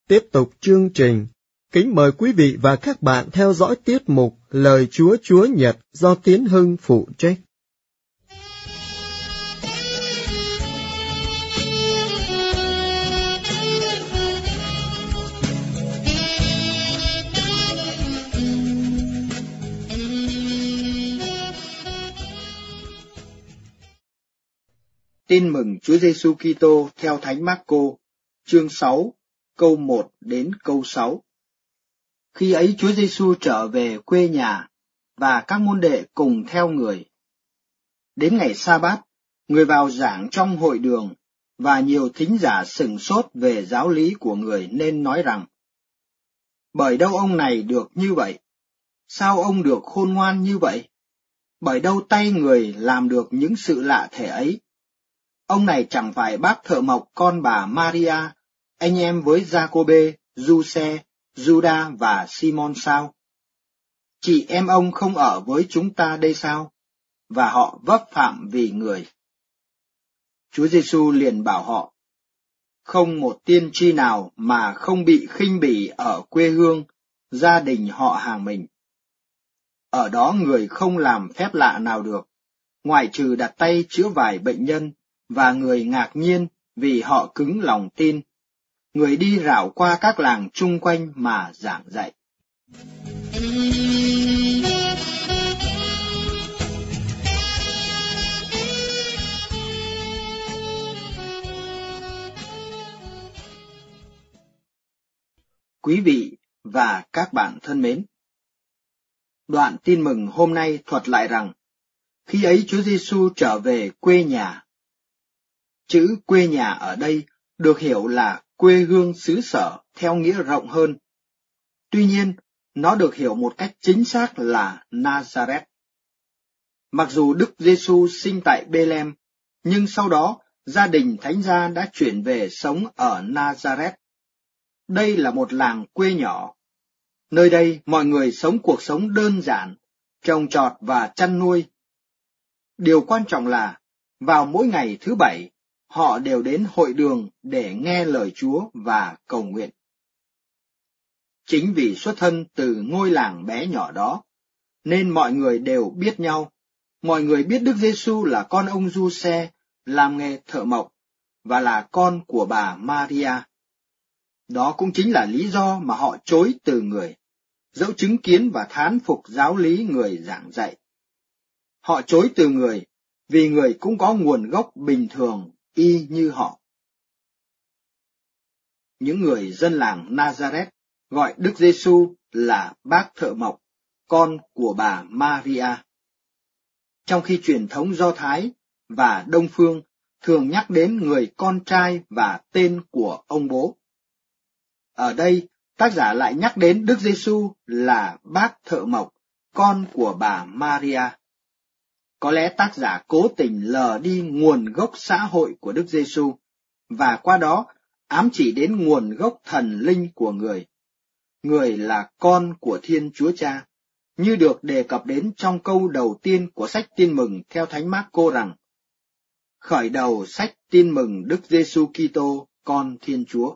Tiếp tục chương trình, kính mời quý vị và các bạn theo dõi tiết mục Lời Chúa Chúa Nhật do Tiến Hưng phụ trách. Tin mừng Chúa Giêsu Kitô theo Thánh Mác-cô, chương 6, câu 1 đến câu 6. Khi ấy Chúa Giêsu trở về quê nhà, và các môn đệ cùng theo người. Đến ngày Sa-bát, người vào giảng trong hội đường, và nhiều thính giả sửng sốt về giáo lý của người nên nói rằng: Bởi đâu ông này được như vậy? Sao ông được khôn ngoan như vậy? Bởi đâu tay người làm được những sự lạ thể ấy? Ông này chẳng phải bác thợ mộc con bà Maria, anh em với Giacôbê, Giuse, Giuđa và Simon sao? Chị em ông không ở với chúng ta đây sao? Và họ vấp phạm vì người. Chúa Giêsu liền bảo họ: Không một tiên tri nào mà không bị khinh bỉ ở quê hương, gia đình họ hàng mình. Ở đó người không làm phép lạ nào được, ngoại trừ đặt tay chữa vài bệnh nhân, và người ngạc nhiên vì họ cứng lòng tin. Người đi rảo qua các làng chung quanh mà giảng dạy. Quý vị và các bạn thân mến, đoạn tin mừng hôm nay thuật lại rằng, khi ấy Chúa Giêsu trở về quê nhà. Chữ quê nhà ở đây được hiểu là quê hương xứ sở theo nghĩa rộng hơn. Tuy nhiên, nó được hiểu một cách chính xác là Nazareth. Mặc dù Đức Giêsu sinh tại Bê-lem, nhưng sau đó gia đình Thánh gia đã chuyển về sống ở Nazareth. Đây là một làng quê nhỏ. Nơi đây mọi người sống cuộc sống đơn giản, trồng trọt và chăn nuôi. Điều quan trọng là, vào mỗi ngày thứ Bảy, họ đều đến hội đường để nghe lời Chúa và cầu nguyện. Chính vì xuất thân từ ngôi làng bé nhỏ đó, nên mọi người đều biết nhau. Mọi người biết Đức Giêsu là con ông Giuse, làm nghề thợ mộc, và là con của bà Maria. Đó cũng chính là lý do mà họ chối từ người, dẫu chứng kiến và thán phục giáo lý người giảng dạy. Họ chối từ người vì người cũng có nguồn gốc bình thường y như họ. Những người dân làng Nazareth gọi Đức Giêsu là bác thợ mộc, con của bà Maria. Trong khi truyền thống Do Thái và Đông Phương thường nhắc đến người con trai và tên của ông bố, ở đây tác giả lại nhắc đến Đức Giêsu là bác thợ mộc, con của bà Maria. Có lẽ tác giả cố tình lờ đi nguồn gốc xã hội của Đức Giêsu, và qua đó ám chỉ đến nguồn gốc thần linh của người. Người là con của Thiên Chúa Cha, như được đề cập đến trong câu đầu tiên của sách Tin mừng theo Thánh Mác-cô rằng: Khởi đầu sách Tin mừng Đức Giêsu Kitô, con Thiên Chúa.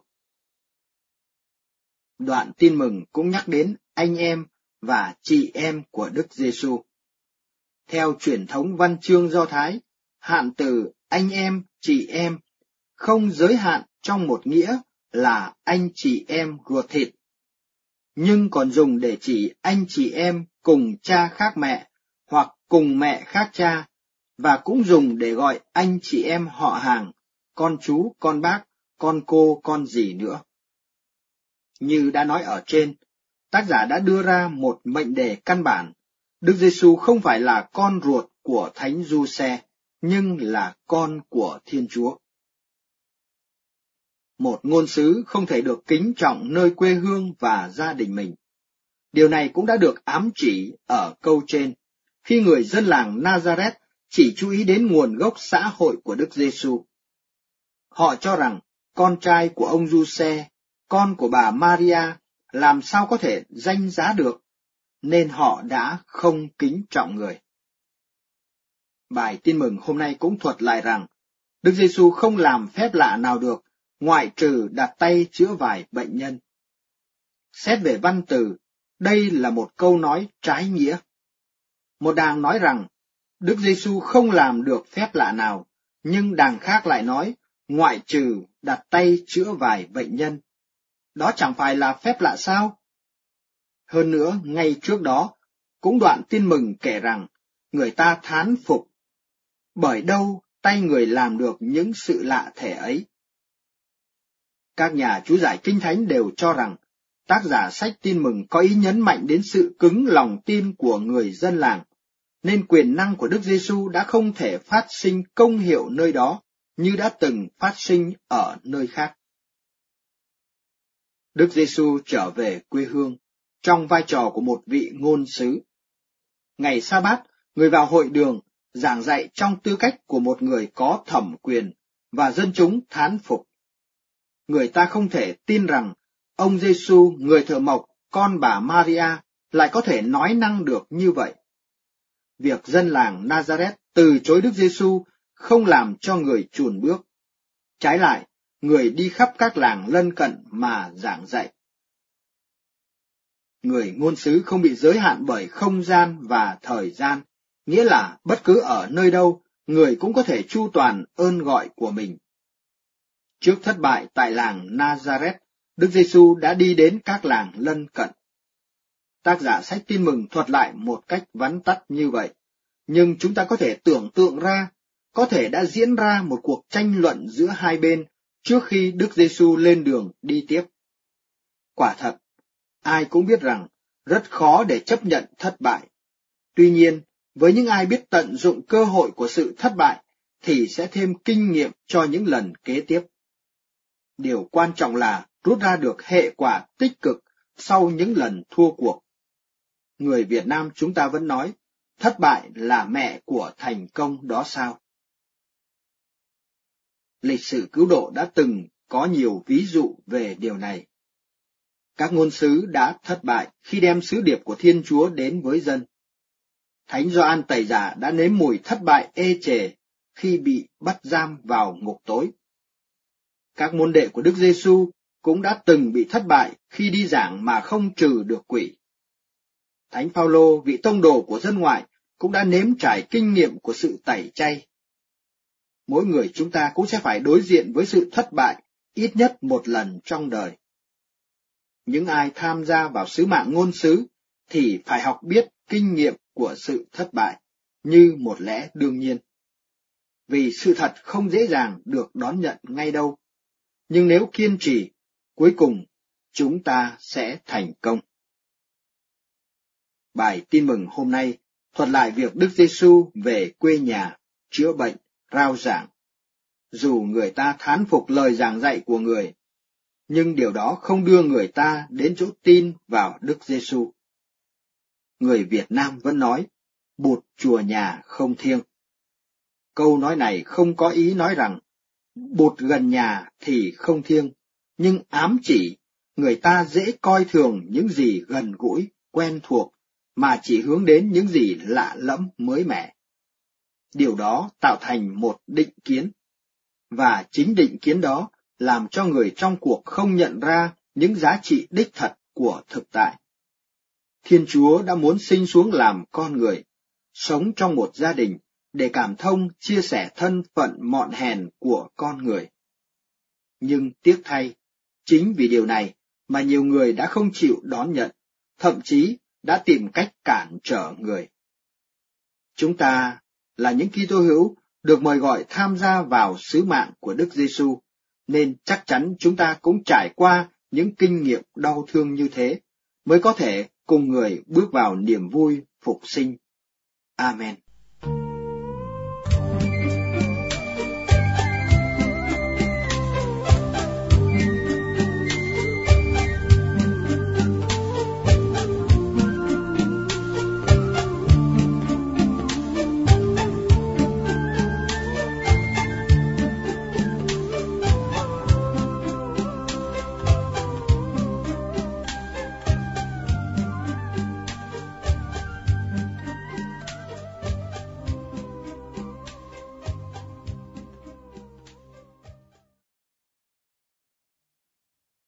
Đoạn Tin mừng cũng nhắc đến anh em và chị em của Đức Giêsu. Theo truyền thống văn chương Do Thái, hạn từ anh em, chị em không giới hạn trong một nghĩa là anh chị em ruột thịt, nhưng còn dùng để chỉ anh chị em cùng cha khác mẹ hoặc cùng mẹ khác cha, và cũng dùng để gọi anh chị em họ hàng, con chú, con bác, con cô, con dì nữa. Như đã nói ở trên, tác giả đã đưa ra một mệnh đề căn bản: Đức Giêsu không phải là con ruột của Thánh Giuse, nhưng là con của Thiên Chúa. Một ngôn sứ không thể được kính trọng nơi quê hương và gia đình mình. Điều này cũng đã được ám chỉ ở câu trên, khi người dân làng Nazareth chỉ chú ý đến nguồn gốc xã hội của Đức Giêsu. Họ cho rằng con trai của ông Giuse, con của bà Maria, làm sao có thể danh giá được, nên họ đã không kính trọng người. Bài tin mừng hôm nay cũng thuật lại rằng Đức Giêsu không làm phép lạ nào được, ngoại trừ đặt tay chữa vài bệnh nhân. Xét về văn từ, đây là một câu nói trái nghĩa. Một đàng nói rằng Đức Giêsu không làm được phép lạ nào, nhưng đàng khác lại nói ngoại trừ đặt tay chữa vài bệnh nhân. Đó chẳng phải là phép lạ sao? Hơn nữa, ngay trước đó, cũng đoạn tin mừng kể rằng người ta thán phục, bởi đâu tay người làm được những sự lạ thể ấy. Các nhà chú giải Kinh Thánh đều cho rằng tác giả sách Tin mừng có ý nhấn mạnh đến sự cứng lòng tin của người dân làng, nên quyền năng của Đức Giêsu đã không thể phát sinh công hiệu nơi đó như đã từng phát sinh ở nơi khác. Đức Giêsu trở về quê hương trong vai trò của một vị ngôn sứ. Ngày Sa-bát, người vào hội đường giảng dạy trong tư cách của một người có thẩm quyền, và dân chúng thán phục. Người ta không thể tin rằng ông Giêsu, người thợ mộc, con bà Maria, lại có thể nói năng được như vậy. Việc dân làng Nazareth từ chối Đức Giêsu không làm cho người chùn bước. Trái lại, người đi khắp các làng lân cận mà giảng dạy. Người ngôn sứ không bị giới hạn bởi không gian và thời gian, nghĩa là bất cứ ở nơi đâu, người cũng có thể chu toàn ơn gọi của mình. Trước thất bại tại làng Nazareth, Đức Giêsu đã đi đến các làng lân cận. Tác giả sách Tin mừng thuật lại một cách vắn tắt như vậy, nhưng chúng ta có thể tưởng tượng ra, có thể đã diễn ra một cuộc tranh luận giữa hai bên trước khi Đức Giêsu lên đường đi tiếp. Quả thật, ai cũng biết rằng rất khó để chấp nhận thất bại. Tuy nhiên, với những ai biết tận dụng cơ hội của sự thất bại, thì sẽ thêm kinh nghiệm cho những lần kế tiếp. Điều quan trọng là rút ra được hệ quả tích cực sau những lần thua cuộc. Người Việt Nam chúng ta vẫn nói, thất bại là mẹ của thành công đó sao? Lịch sử cứu độ đã từng có nhiều ví dụ về điều này. Các ngôn sứ đã thất bại khi đem sứ điệp của Thiên Chúa đến với dân. Thánh Gioan Tẩy Giả đã nếm mùi thất bại ê chề khi bị bắt giam vào ngục tối. Các môn đệ của Đức Giêsu cũng đã từng bị thất bại khi đi giảng mà không trừ được quỷ. Thánh Phaolô, vị tông đồ của dân ngoại, cũng đã nếm trải kinh nghiệm của sự tẩy chay. Mỗi người chúng ta cũng sẽ phải đối diện với sự thất bại ít nhất một lần trong đời. Những ai tham gia vào sứ mạng ngôn sứ thì phải học biết kinh nghiệm của sự thất bại như một lẽ đương nhiên. Vì sự thật không dễ dàng được đón nhận ngay đâu. Nhưng nếu kiên trì, cuối cùng chúng ta sẽ thành công. Bài tin mừng hôm nay thuật lại việc Đức Giêsu về quê nhà, chữa bệnh, rao giảng. Dù người ta thán phục lời giảng dạy của người, nhưng điều đó không đưa người ta đến chỗ tin vào Đức Giêsu. Người Việt Nam vẫn nói, bụt chùa nhà không thiêng. Câu nói này không có ý nói rằng bụt gần nhà thì không thiêng, nhưng ám chỉ người ta dễ coi thường những gì gần gũi, quen thuộc, mà chỉ hướng đến những gì lạ lẫm mới mẻ. Điều đó tạo thành một định kiến, và chính định kiến đó làm cho người trong cuộc không nhận ra những giá trị đích thật của thực tại. Thiên Chúa đã muốn sinh xuống làm con người, sống trong một gia đình để cảm thông, chia sẻ thân phận mọn hèn của con người. Nhưng tiếc thay, chính vì điều này mà nhiều người đã không chịu đón nhận, thậm chí đã tìm cách cản trở người. Chúng ta là những Kitô hữu được mời gọi tham gia vào sứ mạng của Đức Giêsu, nên chắc chắn chúng ta cũng trải qua những kinh nghiệm đau thương như thế, mới có thể cùng người bước vào niềm vui phục sinh. Amen.